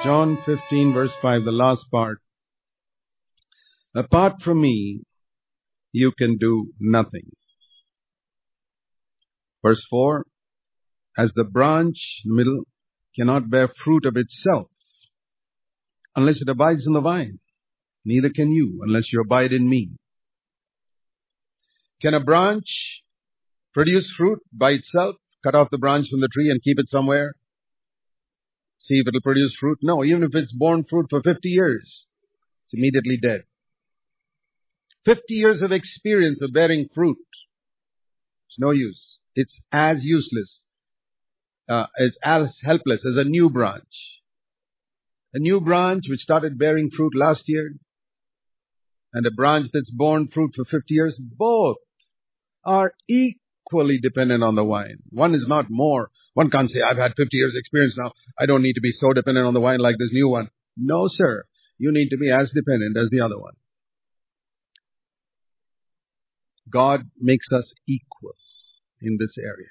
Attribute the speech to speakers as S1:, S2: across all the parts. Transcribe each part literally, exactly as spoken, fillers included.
S1: John fifteen verse five, the last part. Apart from me, you can do nothing. Verse four, as the branch, middle, cannot bear fruit of itself unless it abides in the vine, neither can you unless you abide in me. Can a branch produce fruit by itself? Cut off the branch from the tree and keep it somewhere? See if it'll produce fruit? No, even if it's borne fruit for fifty years, it's immediately dead. fifty years of experience of bearing fruit. It's no use. It's as useless, uh, it's as helpless as a new branch. A new branch which started bearing fruit last year and a branch that's borne fruit for fifty years, both are equally dependent on the vine. One is not more. One can't say, I've had fifty years experience now. I don't need to be so dependent on the vine like this new one. No, sir. You need to be as dependent as the other one. God makes us equal in this area.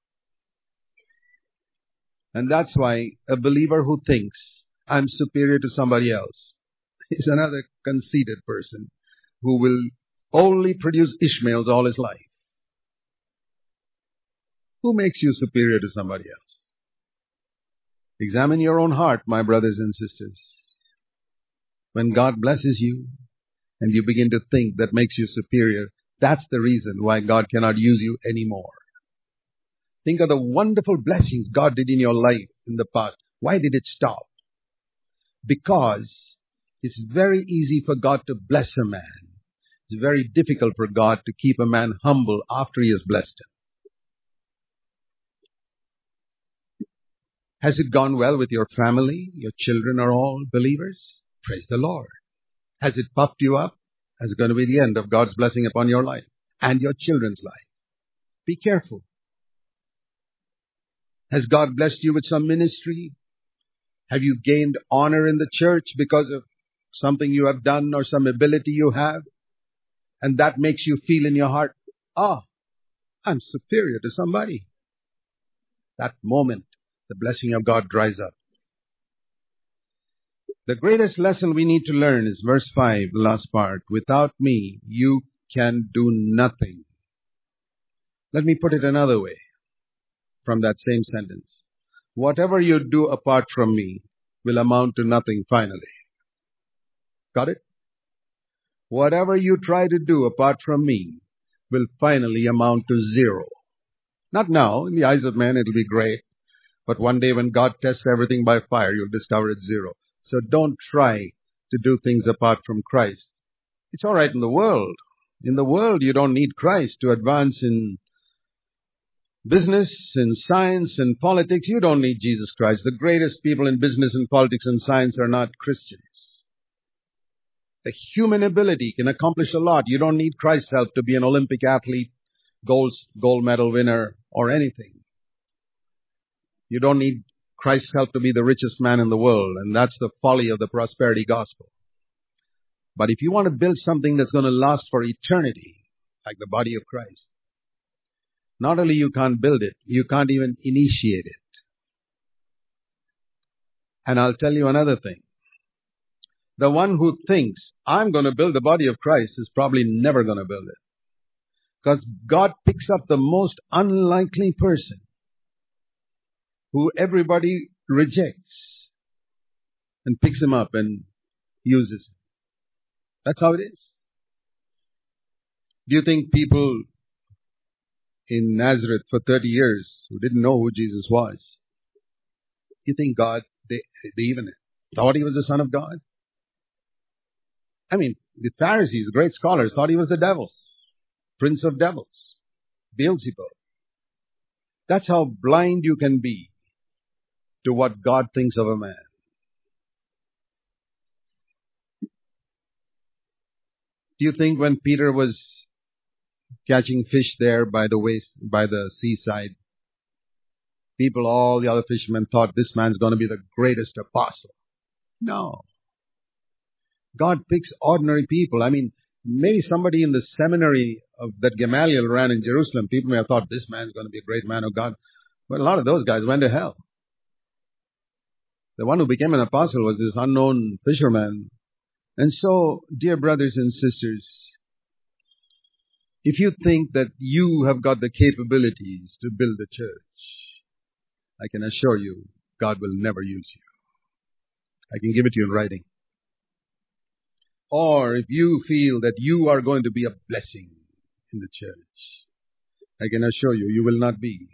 S1: And that's why a believer who thinks I'm superior to somebody else is another conceited person who will only produce Ishmaels all his life. Who makes you superior to somebody else? Examine your own heart, my brothers and sisters. When God blesses you and you begin to think that makes you superior, that's the reason why God cannot use you anymore. Think of the wonderful blessings God did in your life in the past. Why did it stop? Because it's very easy for God to bless a man. It's very difficult for God to keep a man humble after he has blessed him. Has it gone well with your family? Your children are all believers? Praise the Lord. Has it puffed you up? That's going to be the end of God's blessing upon your life and your children's life. Be careful. Has God blessed you with some ministry? Have you gained honor in the church because of something you have done or some ability you have? And that makes you feel in your heart, ah, I'm superior to somebody. That moment, the blessing of God dries up. The greatest lesson we need to learn is verse five, the last part. Without me, you can do nothing. Let me put it another way from that same sentence. Whatever you do apart from me will amount to nothing finally. Got it? Whatever you try to do apart from me will finally amount to zero. Not now. In the eyes of man, it'll be great. But one day when God tests everything by fire, you'll discover it's zero. So don't try to do things apart from Christ. It's all right in the world. In the world, you don't need Christ to advance in business, in science, in politics. You don't need Jesus Christ. The greatest people in business and politics and science are not Christians. The human ability can accomplish a lot. You don't need Christ's help to be an Olympic athlete, gold, gold medal winner, or anything. You don't need Christ's help to be the richest man in the world, and that's the folly of the prosperity gospel. But if you want to build something that's going to last for eternity, like the body of Christ, not only you can't build it, you can't even initiate it. And I'll tell you another thing. The one who thinks, I'm going to build the body of Christ is probably never going to build it. Because God picks up the most unlikely person who everybody rejects and picks him up and uses him. That's how it is. Do you think people in Nazareth for thirty years who didn't know who Jesus was, you think God, they, they even thought he was the Son of God? I mean, the Pharisees, great scholars, thought he was the devil, prince of devils, Beelzebub. That's how blind you can be to what God thinks of a man. Do you think when Peter was catching fish there by the waist, by the seaside, people, all the other fishermen thought this man's going to be the greatest apostle? No. God picks ordinary people. I mean, maybe somebody in the seminary of that Gamaliel ran in Jerusalem, people may have thought this man's going to be a great man of God. But a lot of those guys went to hell. The one who became an apostle was this unknown fisherman. And so, dear brothers and sisters, if you think that you have got the capabilities to build a church, I can assure you, God will never use you. I can give it to you in writing. Or if you feel that you are going to be a blessing in the church, I can assure you, you will not be.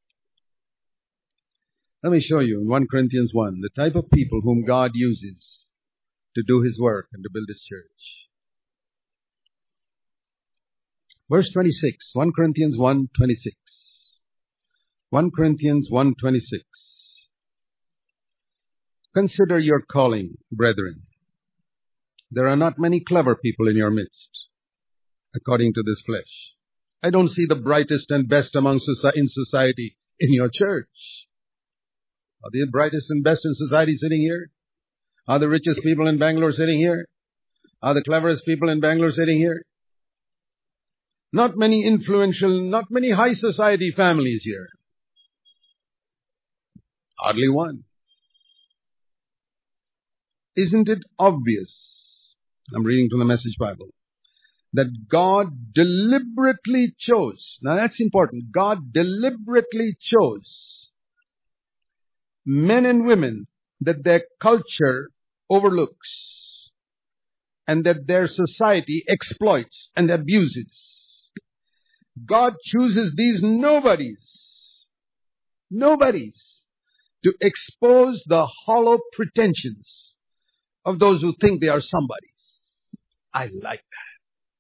S1: Let me show you in First Corinthians one, the type of people whom God uses to do His work and to build His church. Verse twenty-six, First Corinthians one twenty-six. First Corinthians one twenty-six. Consider your calling, brethren. There are not many clever people in your midst, according to this flesh. I don't see the brightest and best among soci- in society in your church. Are the brightest and best in society sitting here? Are the richest people in Bangalore sitting here? Are the cleverest people in Bangalore sitting here? Not many influential, not many high society families here. Hardly one. Isn't it obvious, I'm reading from the Message Bible, that God deliberately chose, now that's important, God deliberately chose men and women that their culture overlooks and that their society exploits and abuses. God chooses these nobodies, nobodies, to expose the hollow pretensions of those who think they are somebodies. I like that.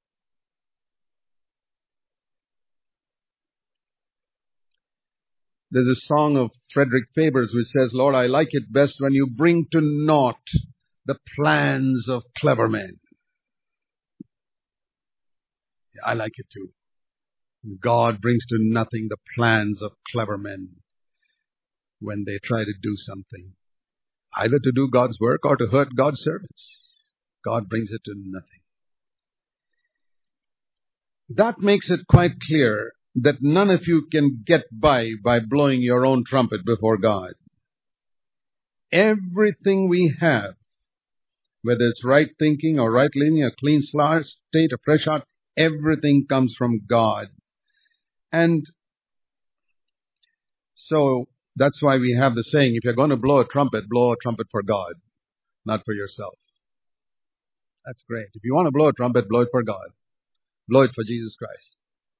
S1: There's a song of Frederick Faber's which says, Lord, I like it best when you bring to naught the plans of clever men. I like it too. God brings to nothing the plans of clever men when they try to do something, either to do God's work or to hurt God's servants. God brings it to nothing. That makes it quite clear that none of you can get by by blowing your own trumpet before God. Everything we have, whether it's right thinking or right living, a clean state, a fresh heart, everything comes from God. And so that's why we have the saying, if you're going to blow a trumpet, blow a trumpet for God, not for yourself. That's great. If you want to blow a trumpet, blow it for God. Blow it for Jesus Christ.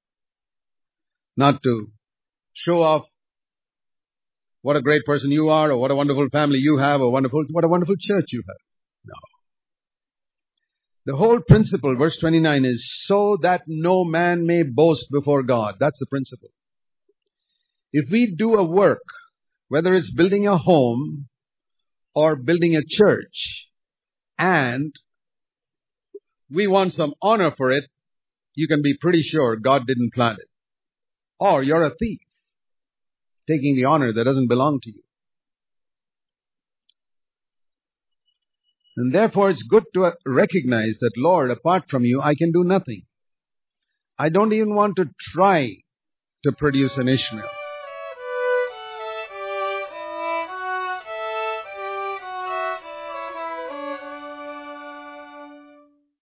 S1: Not to show off what a great person you are, or what a wonderful family you have, or wonderful, what a wonderful church you have. No. The whole principle, verse twenty-nine, is so that no man may boast before God. That's the principle. If we do a work, whether it's building a home or building a church, and we want some honor for it, you can be pretty sure God didn't plan it. Or you're a thief, taking the honor that doesn't belong to you. And therefore it's good to recognize that, Lord, apart from you, I can do nothing. I don't even want to try to produce an Ishmael.